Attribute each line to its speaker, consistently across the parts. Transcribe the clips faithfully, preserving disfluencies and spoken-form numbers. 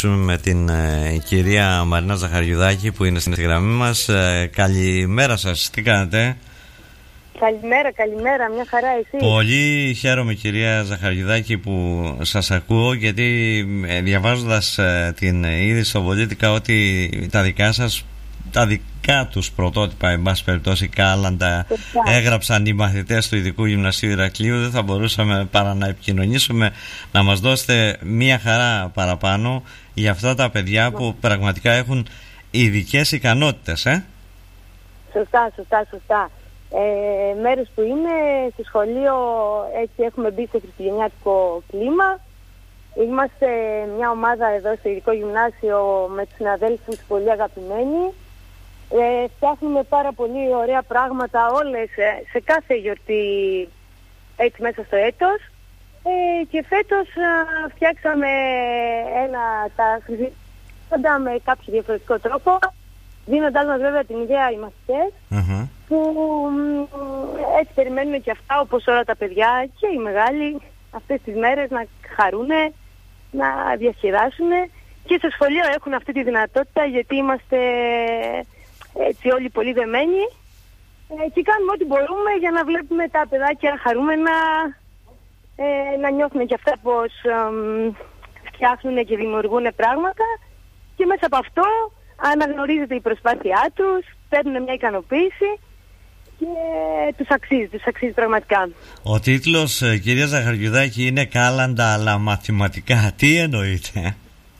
Speaker 1: με την ε, κυρία Μαρίνα Ζαχαριουδάκη που είναι στην γραμμή μας. Ε, καλημέρα σας, τι κάνετε?
Speaker 2: Καλημέρα, καλημέρα, μια χαρά, εσύ?
Speaker 1: Πολύ χαίρομαι κυρία Ζαχαριουδάκη που σας ακούω, γιατί ε, διαβάζοντας ε, την είδηση στο Πολίτικα ότι τα δικά σας, τα δικά τους πρωτότυπα, εν πάση περιπτώσει, κάλαντα έγραψαν οι μαθητές του Ειδικού Γυμνασίου Ηρακλείου, δεν θα μπορούσαμε παρά να επικοινωνήσουμε, να μας δώσετε μια χαρά παραπάνω για αυτά τα παιδιά που πραγματικά έχουν ειδικές ικανότητες, ε?
Speaker 2: Σωστά, σωστά, σωστά. Ε, μέρος που είναι στο σχολείο, έτσι έχουμε μπει στο χριστουγεννιάτικο κλίμα. Είμαστε μια ομάδα εδώ στο Ειδικό Γυμνάσιο με τους συναδέλφους πολύ αγαπημένοι. Ε, φτιάχνουμε πάρα πολύ ωραία πράγματα όλες σε κάθε γιορτή, έτσι μέσα στο έτος. Ε, και φέτος α, φτιάξαμε ένα, τα χριστουγεννιάτικα με κάποιο διαφορετικό τρόπο, δίνοντάς μας βέβαια την ιδέα οι μαθητές, uh-huh. που έτσι περιμένουν και αυτά όπως όλα τα παιδιά και οι μεγάλοι αυτές τις μέρες να χαρούνε, να διασκεδάσουν, και στο σχολείο έχουν αυτή τη δυνατότητα γιατί είμαστε έτσι όλοι πολύ δεμένοι ε, και κάνουμε ό,τι μπορούμε για να βλέπουμε τα παιδάκια χαρούμενα, ε, να νιώθουν και αυτά πως ε, φτιάχνουν και δημιουργούν πράγματα, και μέσα από αυτό αναγνωρίζεται η προσπάθειά τους, παίρνουν μια ικανοποίηση και τους αξίζει, τους αξίζει πραγματικά.
Speaker 1: Ο τίτλος, κυρία Ζαχαριουδάκη, είναι κάλαντα αλλά μαθηματικά. Τι εννοείτε?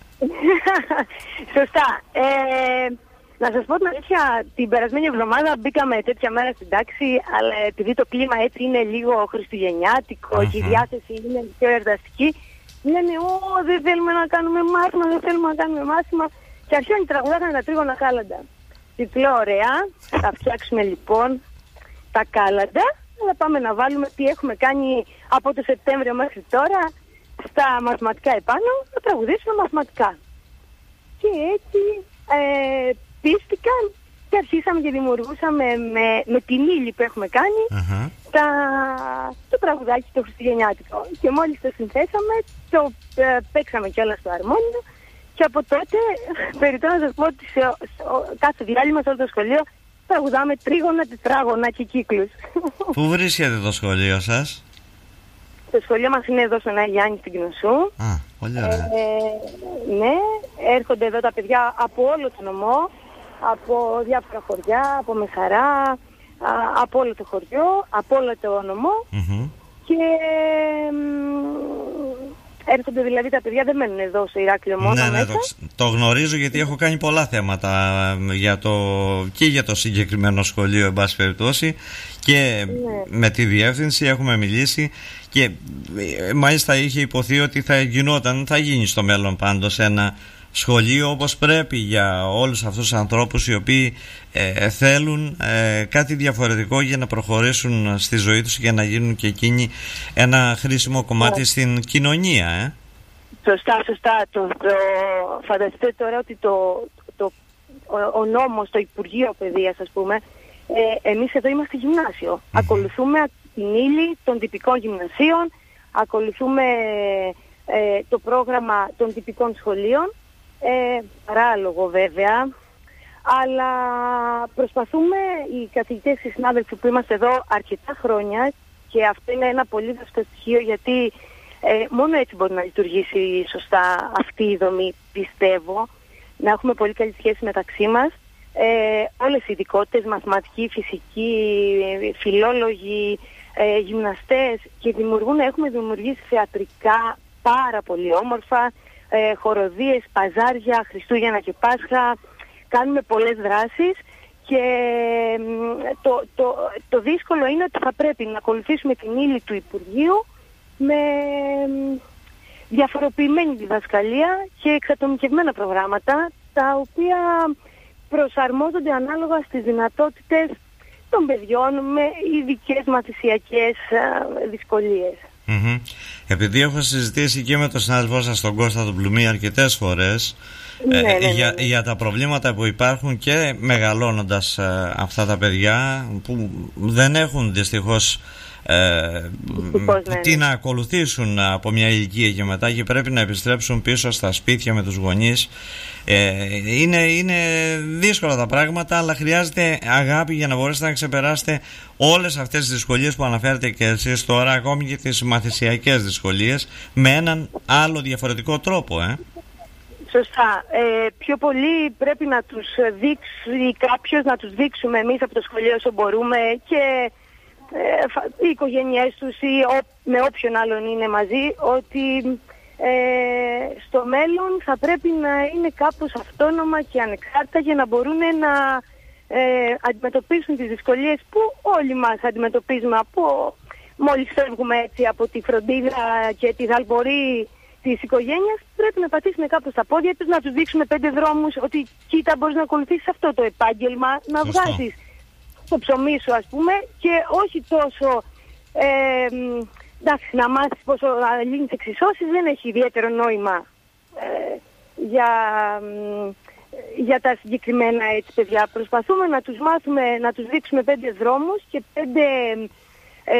Speaker 2: Σωστά. Ε, να σας πω την αλήθεια, την περασμένη εβδομάδα μπήκαμε τέτοια μέρα στην τάξη, αλλά επειδή το κλίμα έτσι είναι λίγο χριστουγεννιάτικο uh-huh. και η διάθεση είναι πιο εορταστική, λένε «Ω, δεν θέλουμε να κάνουμε μάθημα, δεν θέλουμε να κάνουμε μάθημα». Και αρχίζουν οι τραγουδάκανε τα τρίγωνα κάλαντα. Τιτλό ωραία, θα φτιάξουμε λοιπόν τα κάλαντα, αλλά πάμε να βάλουμε τι έχουμε κάνει από το Σεπτέμβριο μέχρι τώρα στα μαθηματικά επάνω, να τραγουδήσουμε μαθηματικά. Και έτσι ε, πίστηκαν και αρχίσαμε και δημιουργούσαμε με, με την ύλη που έχουμε κάνει uh-huh. τα, το τραγουδάκι το χριστουγεννιάτικο. Και μόλις το συνθέσαμε, το ε, παίξαμε κιόλας στο αρμόνιο. Και από τότε, περιττώ να σας πω ότι σε, σε, κάθε διάλειμμα σε όλο το σχολείο τραγουδάμε τρίγωνα, τετράγωνα και κύκλους.
Speaker 1: Πού βρίσκεται το σχολείο σας?
Speaker 2: Το σχολείο μας είναι εδώ στον Άγιο Γιάννη στην Κνωσού.
Speaker 1: Α, πολύ ωραία.
Speaker 2: Ε, ναι, έρχονται εδώ τα παιδιά από όλο το νομό, από διάφορα χωριά, από Μεσαρά, α, από όλο το χωριό, από όλο το νομό. Mm-hmm. Και... έρχονται δηλαδή τα παιδιά, δεν μένουν εδώ στο Ηράκλειο μόνο
Speaker 1: ναι,
Speaker 2: μέσα.
Speaker 1: Ναι, το, το γνωρίζω γιατί έχω κάνει πολλά θέματα για το, και για το συγκεκριμένο σχολείο, εν πάση περιπτώσει, και ναι. με τη διεύθυνση έχουμε μιλήσει και μάλιστα είχε υποθεί ότι θα γινόταν, θα γίνει στο μέλλον πάντως ένα σχολείο όπως πρέπει για όλους αυτούς τους ανθρώπους οι οποίοι ε, θέλουν ε, κάτι διαφορετικό για να προχωρήσουν στη ζωή τους και να γίνουν και εκείνοι ένα χρήσιμο κομμάτι yeah. στην κοινωνία. Ε.
Speaker 2: Σωστά, σωστά. Το, το, φανταστείτε τώρα ότι το, το, ο, ο νόμος, το Υπουργείο Παιδείας, ας πούμε, ε, εμείς εδώ είμαστε γυμνάσιο. Mm-hmm. Ακολουθούμε την ύλη των τυπικών γυμνασίων, ακολουθούμε ε, το πρόγραμμα των τυπικών σχολείων. Ε, παράλογο βέβαια, αλλά προσπαθούμε οι καθηγητές και οι συνάδελφοι που είμαστε εδώ αρκετά χρόνια, και αυτό είναι ένα πολύ βασικό στοιχείο, γιατί ε, μόνο έτσι μπορεί να λειτουργήσει σωστά αυτή η δομή, πιστεύω, να έχουμε πολύ καλή σχέση μεταξύ μας, ε, όλες οι ειδικότητες, μαθηματική, φυσική, φιλόλογοι, ε, γυμναστές, και δημιουργούν, έχουμε δημιουργήσει θεατρικά πάρα πολύ όμορφα, Ε, χοροδίες, παζάρια, Χριστούγεννα και Πάσχα. Κάνουμε πολλές δράσεις και το, το, το δύσκολο είναι ότι θα πρέπει να ακολουθήσουμε την ύλη του Υπουργείου με διαφοροποιημένη διδασκαλία και εξατομικευμένα προγράμματα, τα οποία προσαρμόζονται ανάλογα στις δυνατότητες των παιδιών με ειδικές μαθησιακές δυσκολίες.
Speaker 1: Mm-hmm. Επειδή έχω συζητήσει και με τον συνάδελφό σας τον Κώστα τον Πλουμί αρκετές φορές
Speaker 2: ναι, ε, ναι, ναι,
Speaker 1: για,
Speaker 2: ναι.
Speaker 1: για τα προβλήματα που υπάρχουν και μεγαλώνοντας ε, αυτά τα παιδιά που δεν έχουν δυστυχώς ε,
Speaker 2: ναι,
Speaker 1: τι
Speaker 2: ναι.
Speaker 1: να ακολουθήσουν από μια ηλικία και μετά και πρέπει να επιστρέψουν πίσω στα σπίτια με τους γονείς. Ε, είναι, είναι δύσκολα τα πράγματα, αλλά χρειάζεται αγάπη για να μπορέσετε να ξεπεράσετε όλες αυτές τις δυσκολίες που αναφέρετε και εσείς τώρα, ακόμη και τις μαθησιακές δυσκολίες, με έναν άλλο διαφορετικό τρόπο. Ε.
Speaker 2: Σωστά. Ε, πιο πολύ πρέπει να τους δείξει κάποιος, να τους δείξουμε εμείς από το σχολείο όσο μπορούμε και ε, οι οικογένειές τους ή ό, με όποιον άλλον είναι μαζί, ότι ε, στο μέλλον θα πρέπει να είναι κάπως αυτόνομα και ανεξάρτητα για να μπορούν να ε, αντιμετωπίσουν τις δυσκολίες που όλοι μας αντιμετωπίζουμε από μόλις φεύγουμε έτσι από τη φροντίδα και τη δαλπορή της οικογένειας. Πρέπει να πατήσουμε κάπως τα πόδια τους, να τους δείξουμε πέντε δρόμους, ότι κοίτα, μπορείς να ακολουθήσεις αυτό το επάγγελμα, να
Speaker 1: Σωστό.
Speaker 2: βγάζεις το ψωμί σου, ας πούμε, και όχι τόσο ε, εντάξει, να μάθεις πόσο να λύνεις εξισώσεις δεν έχει ιδιαίτερο νόημα ε, για, για τα συγκεκριμένα έτσι παιδιά. Προσπαθούμε να τους μάθουμε, να τους δείξουμε πέντε δρόμους και πέντε ε,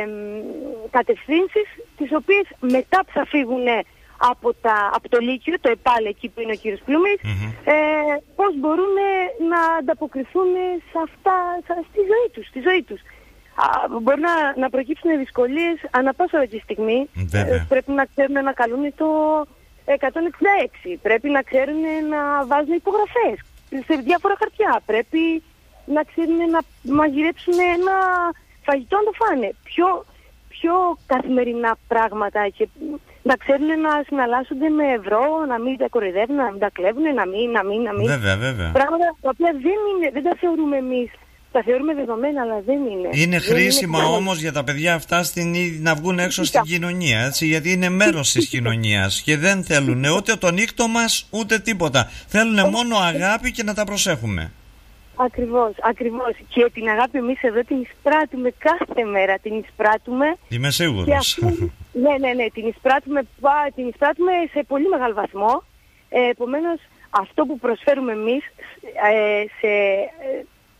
Speaker 2: κατευθύνσεις, τις οποίες μετά που θα φύγουν από, τα, από το Λύκειο, το ΕΠΑΛ εκεί που είναι ο κύριος Πλούμης, mm-hmm. ε, πώς μπορούν να ανταποκριθούν σε αυτά, στη ζωή τους, στη ζωή τους. Α, μπορεί να, να προκύψουν δυσκολίες ανά πάσα τη στιγμή. Ε, πρέπει να ξέρουν να καλούν το εκατόν εξήντα έξι. Πρέπει να ξέρουν να βάζουν υπογραφές σε διάφορα χαρτιά. Πρέπει να ξέρουν να μαγειρέψουν ένα φαγητό, να το φάνε. Πιο, πιο καθημερινά πράγματα και να ξέρουν να συναλλάσσονται με ευρώ, να μην τα κοροϊδεύουν, να μην τα κλέβουν, να μην, να μην, να μην.
Speaker 1: Βέβαια, βέβαια.
Speaker 2: Πράγματα τα οποία δεν, είναι, δεν τα θεωρούμε εμείς. Τα θεωρούμε δεδομένα, αλλά δεν είναι.
Speaker 1: Είναι
Speaker 2: δεν
Speaker 1: χρήσιμα
Speaker 2: είναι
Speaker 1: όμως για τα παιδιά αυτά στην, να βγουν έξω στην κοινωνία, έτσι, γιατί είναι μέρος της κοινωνίας και δεν θέλουν ούτε το νύχτο μας ούτε τίποτα. Θέλουν μόνο αγάπη και να τα προσέχουμε.
Speaker 2: Ακριβώς, ακριβώς. Και την αγάπη εμείς εδώ την εισπράττουμε κάθε μέρα. Την εισπράττουμε.
Speaker 1: Είμαι σίγουρος.
Speaker 2: Αυτή, ναι, ναι, ναι. Την εισπράττουμε, την εισπράττουμε σε πολύ μεγάλο βαθμό. Ε, επομένως, αυτό που προσφέρουμε εμείς ε, σε... Ε,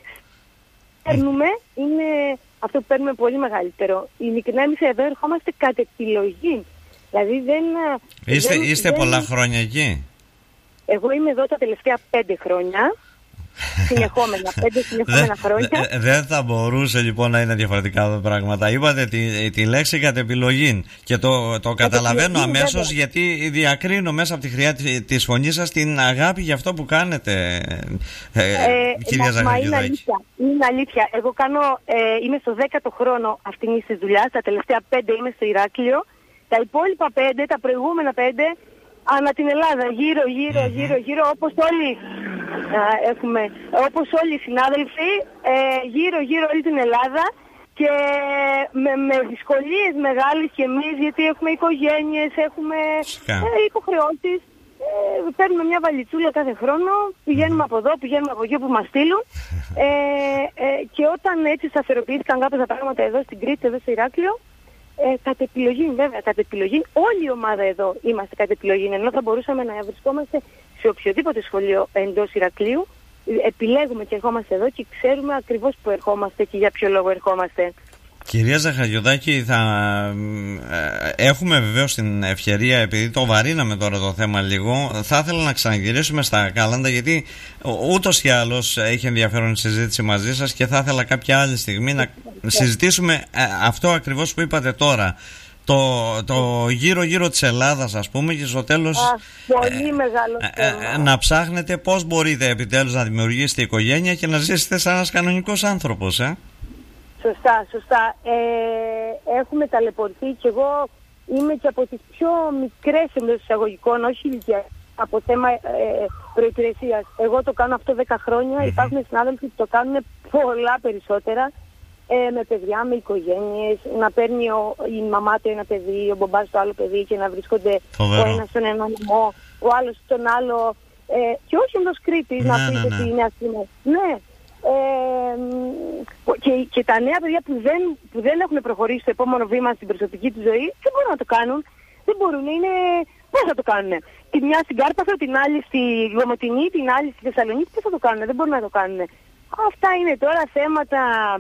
Speaker 2: παίρνουμε, είναι αυτό που παίρνουμε πολύ μεγαλύτερο. Ειλικρινά εμείς εδώ ερχόμαστε κατ' επιλογή. Δηλαδή δεν...
Speaker 1: Είστε,
Speaker 2: δεν,
Speaker 1: είστε
Speaker 2: δεν...
Speaker 1: πολλά χρόνια εκεί?
Speaker 2: Εγώ είμαι εδώ τα τελευταία πέντε χρόνια. Συνεχόμενα, πέντε συνεχόμενα χρόνια.
Speaker 1: Δεν δε θα μπορούσε λοιπόν να είναι διαφορετικά τα πράγματα. Είπατε τη, τη λέξη κατ' επιλογή και το, το καταλαβαίνω αμέσως, γιατί διακρίνω μέσα από τη χρειά της φωνής σας την αγάπη για αυτό που κάνετε, ε, ε, κυρία Ζαχαριουδάκη.
Speaker 2: Είναι αλήθεια, είναι αλήθεια. Εγώ κάνω, ε, είμαι στο δέκατο χρόνο αυτήν της δουλειάς. Τα τελευταία πέντε είμαι στο Ηράκλειο. Τα υπόλοιπα πέντε, τα προηγούμενα πέντε, ανά την Ελλάδα, γύρω, γύρω, mm-hmm. γύρω, γύρω, όπως όλοι, α, έχουμε, όπως όλοι οι συνάδελφοι, ε, γύρω, γύρω όλη την Ελλάδα και με, με δυσκολίες μεγάλες και εμείς, γιατί έχουμε οικογένειες, έχουμε ε, υποχρεώσεις, ε, παίρνουμε μια βαλιτσούλα κάθε χρόνο, πηγαίνουμε από εδώ, πηγαίνουμε από εκεί που μας στείλουν ε, ε, και όταν έτσι σταθεροποιήθηκαν κάποια πράγματα εδώ στην Κρήτη, εδώ στο Ηράκλειο, Ε, κατ' επιλογή, βέβαια, κατ' επιλογή. Όλη η ομάδα εδώ είμαστε κατ' επιλογή. Ενώ θα μπορούσαμε να βρισκόμαστε σε οποιοδήποτε σχολείο εντός Ηρακλείου, επιλέγουμε και ερχόμαστε εδώ και ξέρουμε ακριβώς που ερχόμαστε και για ποιο λόγο ερχόμαστε.
Speaker 1: Κυρία Ζαχαριουδάκη, θα ε, έχουμε βεβαίως την ευκαιρία, επειδή το βαρύναμε τώρα το θέμα λίγο, θα ήθελα να ξαναγυρίσουμε στα κάλαντα, γιατί ούτως ή άλλως έχει ενδιαφέρον η συζήτηση μαζί σας και θα ήθελα κάποια άλλη στιγμή να συζητήσουμε ε, αυτό ακριβώς που είπατε τώρα. Το, το γύρω-γύρω της Ελλάδας, ας πούμε, και στο τέλος
Speaker 2: Α, πολύ ε, μεγάλο
Speaker 1: ε, ε, να ψάχνετε πώς μπορείτε επιτέλους να δημιουργήσετε οικογένεια και να ζήσετε σαν ένας κανονικός άνθρωπος, ε.
Speaker 2: Σωστά, σωστά. Ε, έχουμε ταλαιπωρηθεί και εγώ είμαι και από τις πιο μικρές εντός εισαγωγικών, όχι ηλικία, από θέμα ε, προϋπηρεσίας. Εγώ το κάνω αυτό δέκα χρόνια, mm-hmm. υπάρχουν συνάδελφοι που το κάνουν πολλά περισσότερα, ε, με παιδιά, με οικογένειες, να παίρνει ο, η μαμά του ένα παιδί, ο μπαμπάς το άλλο παιδί και να βρίσκονται
Speaker 1: Φοβερό.
Speaker 2: ο ένας στον ένα νομό, ο άλλος στον άλλο, ε, και όχι εντός Κρήτης,
Speaker 1: ναι,
Speaker 2: να
Speaker 1: ναι,
Speaker 2: πείτε
Speaker 1: ναι.
Speaker 2: ότι είναι ας πούμε. Ναι. Ε, και, και τα νέα παιδιά που δεν, που δεν έχουν προχωρήσει στο επόμενο βήμα στην προσωπική του ζωή δεν μπορούν να το κάνουν. Δεν μπορούν, είναι... Πώς θα το κάνουν? Τη μια στην Κάρπαθο, την άλλη στη Λομοτινή, την άλλη στη Θεσσαλονίκη, πώς θα το κάνουν? Δεν μπορούν να το κάνουν. Αυτά είναι τώρα θέματα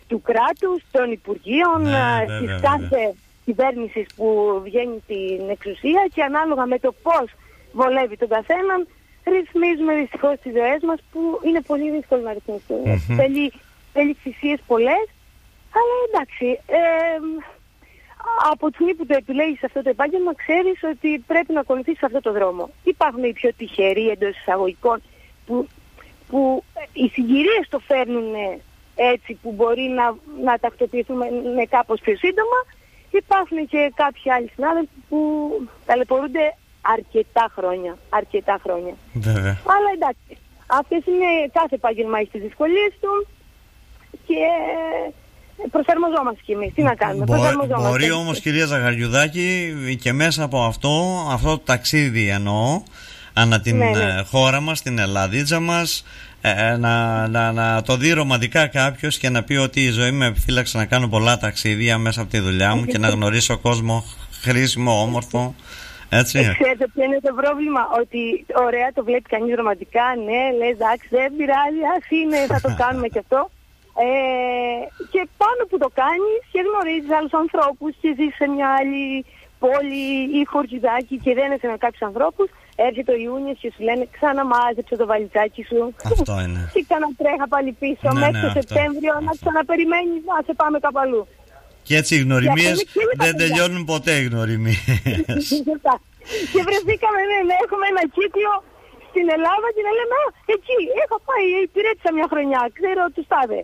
Speaker 2: του κράτους, των Υπουργείων,
Speaker 1: ναι,
Speaker 2: της
Speaker 1: βέβαια,
Speaker 2: κάθε
Speaker 1: βέβαια.
Speaker 2: κυβέρνησης που βγαίνει στην εξουσία, και ανάλογα με το πώς βολεύει τον καθέναν, ρυθμίζουμε δυστυχώς τις ζωές μας, που είναι πολύ δύσκολο να ρυθμιστούν. Mm-hmm. Θέλει, θέλει θυσίες πολλές, αλλά εντάξει, ε, από τη στιγμή που το επιλέγεις αυτό το επάγγελμα, ξέρεις ότι πρέπει να ακολουθήσεις αυτό το δρόμο. Υπάρχουν οι πιο τυχεροί εντός εισαγωγικών που, που οι συγκυρίες το φέρνουν έτσι, που μπορεί να, να τακτοποιηθούμε με κάπως πιο σύντομα. Υπάρχουν και κάποιοι άλλοι συνάδελφοι που ταλαιπωρούνται αρκετά χρόνια. Αρκετά χρόνια.
Speaker 1: Βέβαια.
Speaker 2: Αλλά εντάξει, αυτές είναι, κάθε επάγγελμα έχει τις δυσκολίες του και προσαρμοζόμαστε κι εμείς. Τι να κάνουμε,
Speaker 1: Μπο,
Speaker 2: προσαρμοζόμαστε.
Speaker 1: Μπορεί όμως, κυρία Ζαχαριουδάκη, και μέσα από αυτό, αυτό το ταξίδι εννοώ, ανά την ναι, ναι. χώρα μας, την Ελλάδίτσα μας, ε, να, να, να το δει ρομαντικά κάποιος και να πει ότι η ζωή με επιφύλαξε να κάνω πολλά ταξίδια μέσα από τη δουλειά μου και να γνωρίσω κόσμο χρήσιμο, όμορφο. Έτσι.
Speaker 2: Ξέρετε ποιο είναι το πρόβλημα? Ότι ωραία το βλέπει κανείς ρομαντικά, ναι, λες εντάξει δεν πειράζει, ας είναι, θα το κάνουμε και αυτό. Ε, και πάνω που το κάνεις και γνωρίζεις άλλους ανθρώπους και ζεις σε μια άλλη πόλη ή χωριουδάκι και δεν είσαι με κάποιους ανθρώπους, έρχεται ο Ιούνιος και σου λένε ξαναμάζεψε το βαλιτσάκι σου.
Speaker 1: Αυτό είναι.
Speaker 2: Και ξανατρέχα πάλι πίσω, ναι, μέχρι ναι, το Σεπτέμβριο αυτό. Να ξαναπεριμένεις να σε πάμε κάπου αλλού.
Speaker 1: Και έτσι οι γνωριμίες δεν τελειώνουν ποτέ οι γνωριμίες.
Speaker 2: Και βρεθήκαμε, ναι, ναι, έχουμε ένα κύκλο στην Ελλάδα και να λέμε, α, εκεί, έχω πάει, υπηρέτησα μια χρονιά, ξέρω τους τάδε.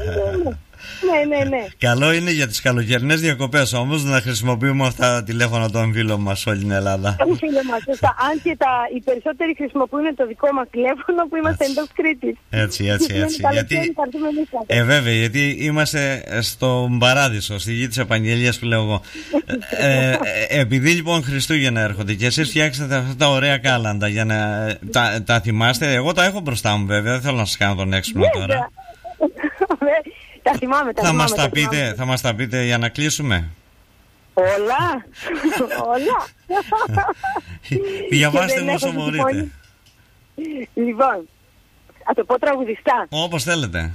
Speaker 2: Ναι, ναι, ναι.
Speaker 1: Καλό είναι για τις καλοκαιρινές διακοπές όμως να χρησιμοποιούμε αυτά τα τηλέφωνα των φίλων μας όλη την Ελλάδα.
Speaker 2: Των φίλων μας, σωστά. Αν και τα, οι περισσότεροι χρησιμοποιούν το δικό μας τηλέφωνο που είμαστε εντός Κρήτης.
Speaker 1: Έτσι, έτσι, έτσι. γιατί, ε, βέβαια, γιατί είμαστε στον παράδεισο, στη γη της επαγγελίας που λέω εγώ. ε, ε, επειδή λοιπόν Χριστούγεννα έρχονται και εσείς φτιάξετε αυτά τα ωραία κάλαντα για να τα, τα θυμάστε, εγώ τα έχω μπροστά μου βέβαια, δεν θέλω να σας κάνω τον έξυπνο τώρα.
Speaker 2: Τα θυμάμαι, τα
Speaker 1: θα,
Speaker 2: θυμάμαι,
Speaker 1: μας τα
Speaker 2: τα
Speaker 1: πείτε,
Speaker 2: θυμάμαι.
Speaker 1: θα μας τα πείτε για να κλείσουμε.
Speaker 2: Όλα, όλα.
Speaker 1: Διαβάστε μου όσο μπορείτε.
Speaker 2: Λοιπόν, θα το πω τραγουδιστά.
Speaker 1: Όπως θέλετε.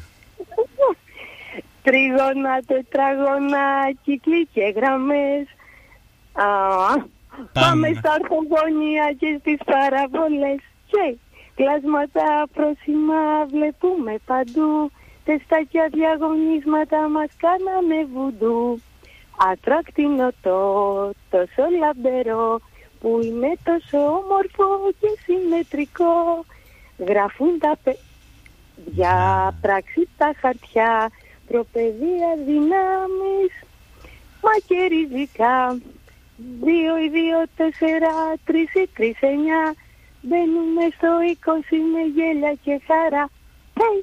Speaker 2: Τρίγωνα, τετράγωνα, κύκλοι και γραμμές. Α, πάμε. πάμε στα ορθογωνία και στις παραβολές. Και κλάσματα πρόσημα βλέπουμε παντού. Τεστάκια διαγωνίσματα μας κάνανε βουντού. Ατρακτινό το, τόσο λαμπερό, που είναι τόσο όμορφο και συμμετρικό. Γράφουν τα παιδιά, πράξη τα χαρτιά, προπαιδεία δυνάμεις, μα και ριζικά. Δύο ή δύο, τέσσερα, τρεις ή τρεις, εννιά, μπαίνουμε στο είκοσι με γέλια και χαρά. Hey!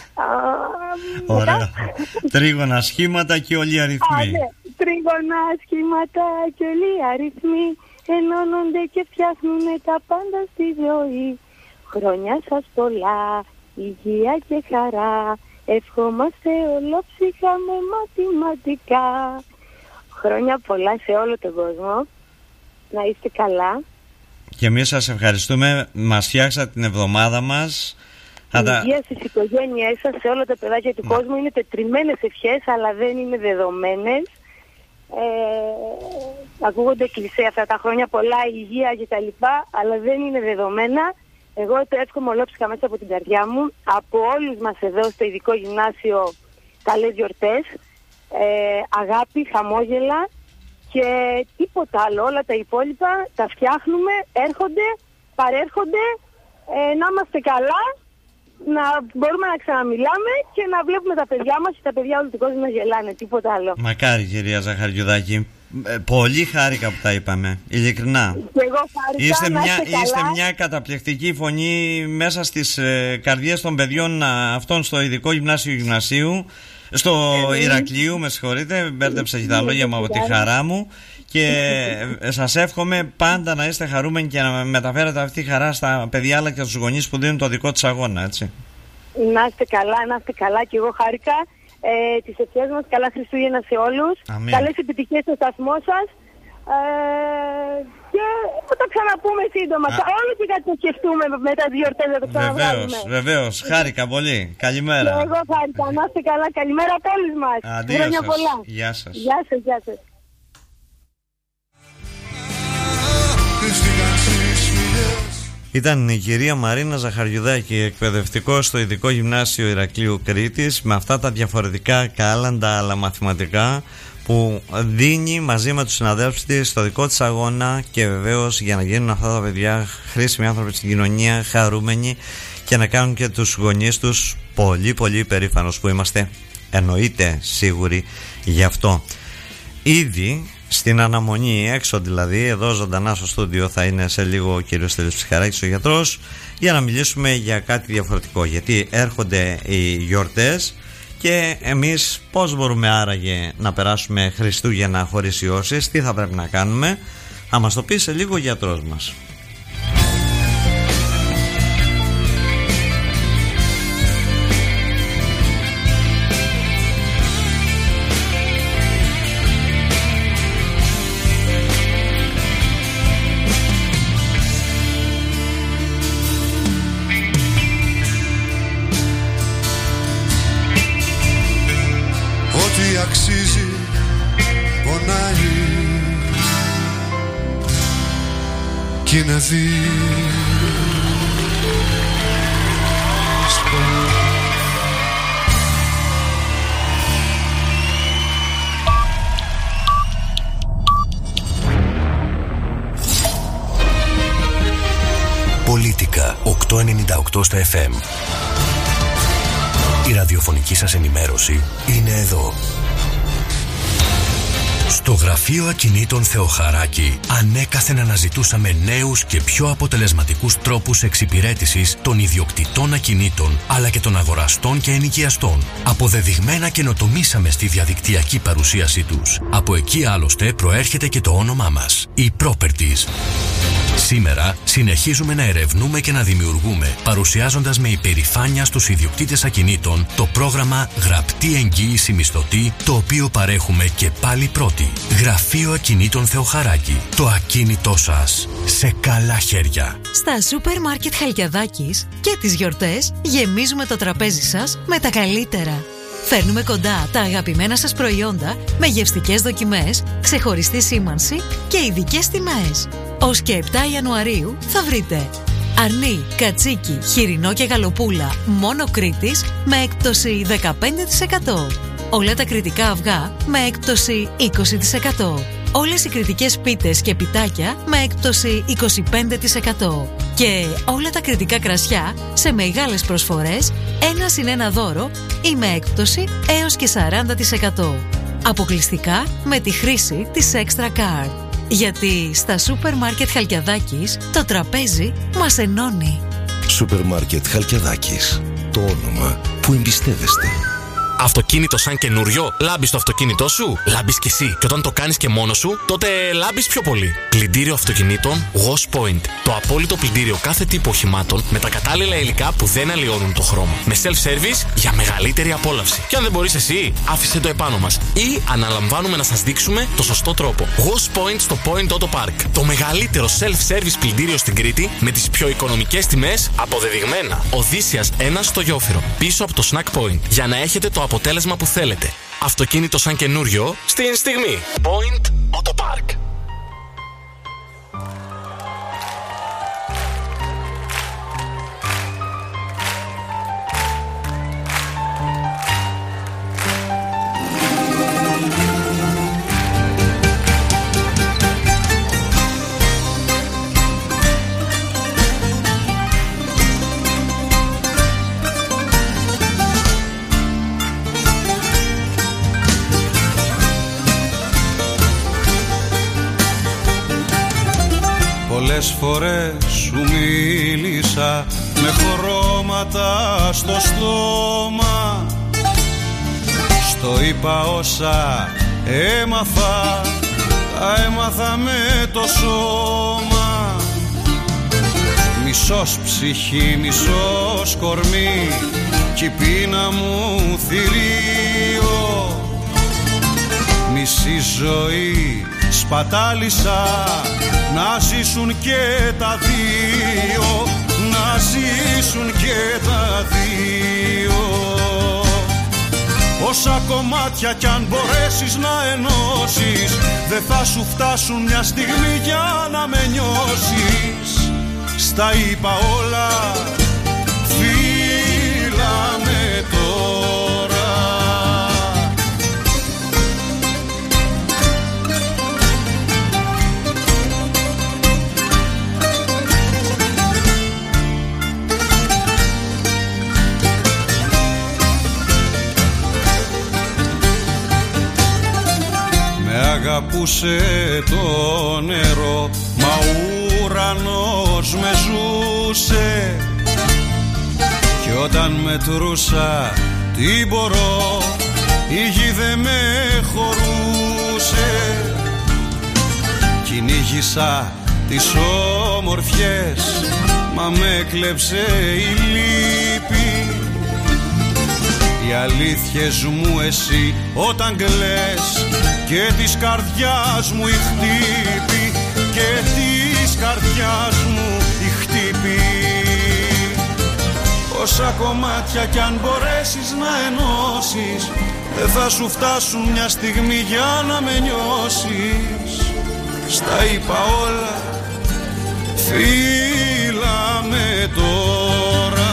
Speaker 1: Ωραία. Τρίγωνα σχήματα και όλοι οι αριθμοί.
Speaker 2: Α, ναι. Τρίγωνα σχήματα και όλοι οι αριθμοί ενώνονται και φτιάχνουν τα πάντα στη ζωή. Χρόνια σας πολλά, υγεία και χαρά, ευχόμαστε ολόψυχα με μαθηματικά. Χρόνια πολλά σε όλο τον κόσμο. Να είστε καλά.
Speaker 1: Και εμείς σας ευχαριστούμε. Μας φτιάξατε την εβδομάδα μας.
Speaker 2: Η υγεία στις οικογένειές σας, σε όλα τα παιδάκια του Μα. κόσμου. Είναι τετριμένες ευχές, αλλά δεν είναι δεδομένες. Ε, ακούγονται κλισέ αυτά τα χρόνια πολλά, υγεία και τα λοιπά, αλλά δεν είναι δεδομένα. Εγώ το εύχομαι ολόψυχα μέσα από την καρδιά μου. Από όλους μας εδώ στο ειδικό γυμνάσιο, καλές γιορτές, ε, αγάπη, χαμόγελα και τίποτα άλλο. Όλα τα υπόλοιπα τα φτιάχνουμε, έρχονται, παρέρχονται, ε, να είμαστε καλά, να μπορούμε να ξαναμιλάμε και να βλέπουμε τα παιδιά μας και τα παιδιά όλου του κόσμου να γελάνε, τίποτα άλλο.
Speaker 1: Μακάρι, κυρία Ζαχαριουδάκη. Ε, πολύ χάρηκα που τα είπαμε, ειλικρινά.
Speaker 2: Και εγώ χάρηκα,
Speaker 1: είστε,
Speaker 2: να
Speaker 1: μια,
Speaker 2: είστε,
Speaker 1: είστε μια καταπληκτική φωνή μέσα στις ε, καρδιές των παιδιών α, αυτών στο ειδικό γυμνάσιο γυμνασίου, στο ε, Ηρακλείου, με συγχωρείτε, μπέρδεψα και τα λόγια μου από τη χαρά μου. Και σας εύχομαι πάντα να είστε χαρούμενοι και να μεταφέρετε αυτή τη χαρά στα παιδιά αλλά και στους γονείς που δίνουν το δικό τους αγώνα, έτσι.
Speaker 2: Να είστε καλά, να είστε καλά και εγώ χάρηκα. Ε, τις ευχές μας, καλά Χριστούγεννα σε όλους.
Speaker 1: Αμήν.
Speaker 2: Καλές επιτυχίες στο σταθμό σας. Ε, Και θα τα ξαναπούμε σύντομα. Α. Όλο και κάτι το σκεφτούμε μετά τις γιορτές να το ξαναβγάλουμε.
Speaker 1: Βεβαίως, βεβαίως. Χάρηκα πολύ. Καλημέρα.
Speaker 2: Και εγώ χάρηκα. Να είστε καλά. Καλημέρα από όλους μας.
Speaker 1: Αντίο σας.
Speaker 2: Πολλά.
Speaker 1: Γεια σας.
Speaker 2: Γεια σας, γεια σας.
Speaker 1: Ήταν η κυρία Μαρίνα Ζαχαριουδάκη, εκπαιδευτικό στο Ειδικό Γυμνάσιο Ηρακλείου Κρήτης, με αυτά τα διαφορετικά κάλαντα αλλά μαθηματικά που δίνει μαζί με τους συναδέλφους της στο δικό της αγώνα, και βεβαίως για να γίνουν αυτά τα παιδιά χρήσιμοι άνθρωποι στην κοινωνία, χαρούμενοι, και να κάνουν και τους γονείς τους πολύ πολύ περήφανος, που είμαστε εννοείται σίγουροι γι' αυτό. Ήδη στην αναμονή, έξω δηλαδή, εδώ ζωντανά στο στούντιο θα είναι σε λίγο ο κύριος Στέλιος Ψυχαράκης, ο γιατρός, για να μιλήσουμε για κάτι διαφορετικό, γιατί έρχονται οι γιορτές και εμείς πώς μπορούμε άραγε να περάσουμε Χριστούγεννα χωρίς ιώσεις, τι θα πρέπει να κάνουμε, θα μας το πει σε λίγο ο γιατρός μας.
Speaker 3: Αξίζει, πονάει κι είναι δύσκολο.
Speaker 4: Πολίτικα οκτακόσια ενενήντα οκτώ στα εφ εμ. Η ραδιοφωνική σας ενημέρωση είναι εδώ. Στο γραφείο ακινήτων Θεοχαράκη ανέκαθεν αναζητούσαμε νέους και πιο αποτελεσματικούς τρόπους εξυπηρέτησης των ιδιοκτητών ακινήτων αλλά και των αγοραστών και ενοικιαστών. Αποδεδειγμένα καινοτομήσαμε στη διαδικτυακή παρουσίασή τους. Από εκεί άλλωστε προέρχεται και το όνομά μας, η Properties. Σήμερα συνεχίζουμε να ερευνούμε και να δημιουργούμε, παρουσιάζοντας με υπερηφάνεια στους ιδιοκτήτες ακινήτων το πρόγραμμα Γραπτή Εγγύηση Μισθωτή, το οποίο παρέχουμε και πάλι πρώτοι. Γραφείο Ακινήτων Θεοχαράκη. Το ακίνητό σας σε καλά χέρια.
Speaker 5: Στα σούπερ μάρκετ Χαλκιαδάκης και τις γιορτές γεμίζουμε το τραπέζι σας με τα καλύτερα. Φέρνουμε κοντά τα αγαπημένα σας προϊόντα με γευστικές δοκιμές, ξεχωριστή σήμανση και ειδικές τιμές. Ως και επτά Ιανουαρίου θα βρείτε αρνί, κατσίκι, χοιρινό και γαλοπούλα μόνο Κρήτης με έκπτωση δεκαπέντε τοις εκατό. Όλα τα κρητικά αυγά με έκπτωση είκοσι τοις εκατό. Όλες οι κρητικές πίτες και πιτάκια με έκπτωση είκοσι πέντε τοις εκατό. Και όλα τα κρητικά κρασιά σε μεγάλες προσφορές, ένα συν ένα δώρο ή με έκπτωση έως και σαράντα τοις εκατό. Αποκλειστικά με τη χρήση της Extra Card. Γιατί στα σούπερ μάρκετ Χαλκιαδάκης το τραπέζι μας ενώνει.
Speaker 4: Σούπερ μάρκετ Χαλκιαδάκης. Το όνομα που εμπιστεύεστε.
Speaker 6: Αυτοκίνητο σαν καινούριο, λάμπεις το αυτοκίνητό σου, λάμπεις κι εσύ. Και όταν το κάνεις και μόνος σου, τότε λάμπεις πιο πολύ. Πλυντήριο αυτοκινήτων Wash Point. Το απόλυτο πλυντήριο κάθε τύπου οχημάτων με τα κατάλληλα υλικά που δεν αλλοιώνουν το χρώμα. Με self-service για μεγαλύτερη απόλαυση. Και αν δεν μπορείς εσύ, άφησε το επάνω μας. Ή αναλαμβάνουμε να σας δείξουμε το σωστό τρόπο. Wash Point στο Point Auto Park. Το μεγαλύτερο self-service πλυντήριο στην Κρήτη με τις πιο οικονομικές τιμές αποδεδειγμένα. Οδύσσιας ένα στο Γιόφυρο, πίσω από το Snack Point. Για να έχετε το αποτέλεσμα που θέλετε. Αυτοκίνητο σαν καινούριο στην στιγμή. Point Auto Park.
Speaker 3: Πολλές φορές σου μίλησα με χρώματα στο στόμα. Στο είπα όσα έμαθα, τα έμαθα με το σώμα. Μισός ψυχή, μισός κορμί κι η πείνα μου θηρίο. Μισή ζωή σπατάλησα να ζήσουν και τα δύο, να ζήσουν και τα δύο. Όσα κομμάτια κι αν μπορέσεις να ενώσεις, δεν θα σου φτάσουν μια στιγμή για να με νιώσεις. Στα είπα όλα, φύλα με τώρα. Αγαπούσε το νερό, μα ο ουρανός με ζούσε. Κι όταν μετρούσα τι μπορώ, η γη δε με χωρούσε. Κυνήγησα τις όμορφιες, μα με κλέψε η λύπη. Οι αλήθειες μου εσύ όταν κλαις, και της καρδιάς μου η χτύπη, και της καρδιάς μου η χτύπη. Όσα κομμάτια κι αν μπορέσεις να ενώσεις, δεν θα σου φτάσουν μια στιγμή για να με νιώσεις. Στα είπα όλα, φύλα με τώρα.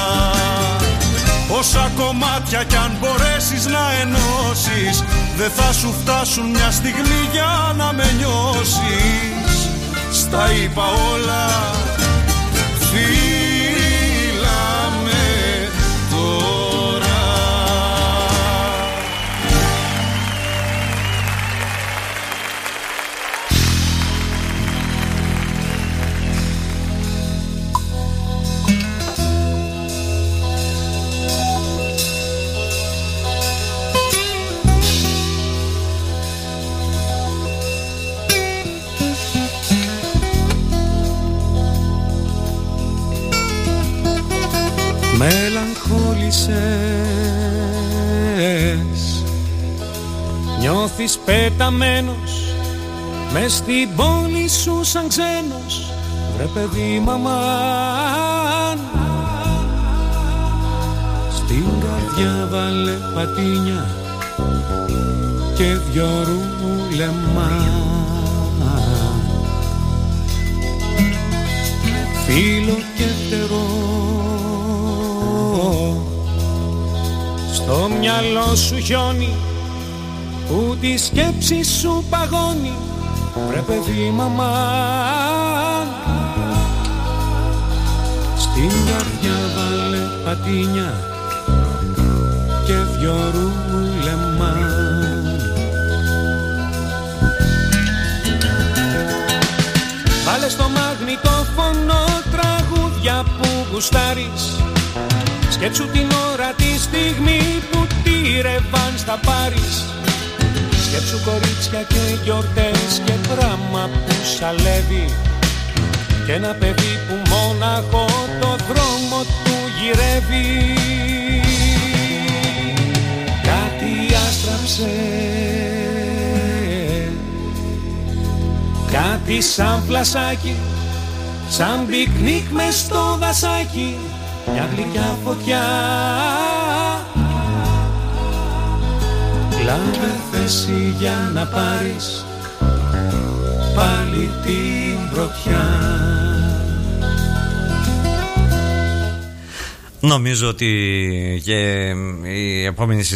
Speaker 3: Όσα κομμάτια κι αν μπορέσεις να ενώσεις, δεν θα σου φτάσουν μια στιγμή για να με νιώσεις. Στα είπα όλα, φύλα με τώρα.
Speaker 7: Μελαγχόλησες, νιώθεις πεταμένος μες στην πόλη σου σαν ξένος. Βρε παιδί μαμάν, στην καρδιά βάλε πατίνια και δυο ρούλεμα. Φίλο και φτερό στο μυαλό σου χιόνι, που τη σκέψη σου παγώνει. Βρε παιδί μαμάν, στην καρδιά βάλε πατίνια και δυο ρούλεμα. Βάλε στο μαγνητόφωνο τραγούδια που γουστάρεις. Σκέψου την ώρα, τη στιγμή που τη ρεβάν θα πάρεις. Σκέψου κορίτσια και γιορτές και δράμα που σαλεύει, και ένα παιδί που μόναχο το δρόμο του γυρεύει. Κάτι άστραψε, κάτι σαν φλασάκι, σαν πικνίκ μες στο δασάκι. Μια γλυκιά φωτιά, λάβε θέση για να πάρεις πάλι την πρωτιά.
Speaker 1: Νομίζω ότι και η επόμενη συζήτηση